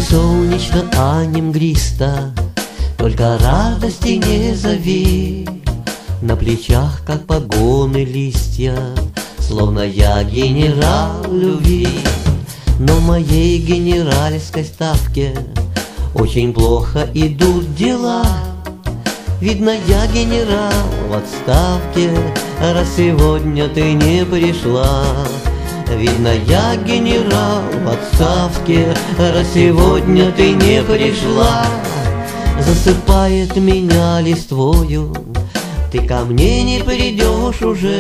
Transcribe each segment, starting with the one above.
солнечно, а не мглисто, только радости не зови. На плечах, как погоны, листья, словно я генерал любви. Но в моей генеральской ставке очень плохо идут дела. Видно, я генерал в отставке, раз сегодня ты не пришла. Видно, я генерал в отставке, раз сегодня ты не пришла. Засыпает меня листвою, ты ко мне не придешь уже.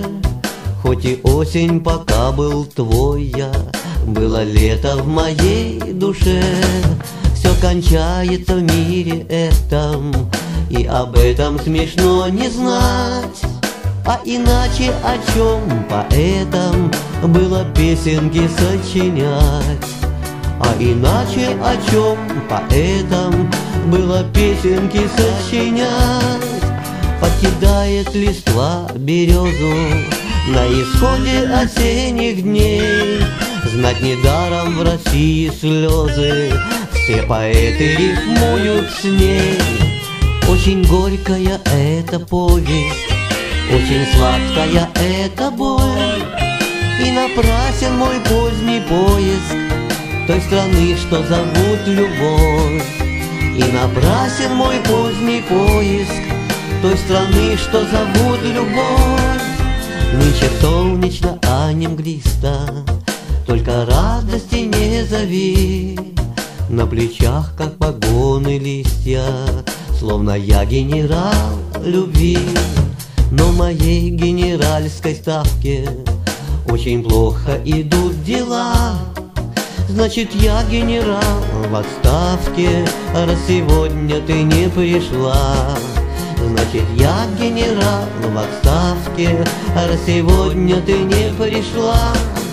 Хоть и осень пока был твой я, было лето в моей душе. Все кончается в мире этом, и об этом смешно не знать. А иначе о чем поэтам было песенки сочинять? А иначе о чем поэтам было песенки сочинять? Покидает листва березу на исходе осенних дней. Знать недаром в России слезы, все поэты рифмуют с ней. Очень горькая эта повесть, очень сладкая эта боль, и напрасен мой поздний поиск той страны, что зовут любовь. И напрасен мой поздний поиск той страны, что зовут любовь. Нынче солнечно, а не мглисто, только радости не зови. На плечах, как погоны, листья, словно я генерал любви. Но в моей генеральской ставке очень плохо идут дела. Значит, я генерал в отставке, раз сегодня ты не пришла. Значит, я генерал в отставке, раз сегодня ты не пришла.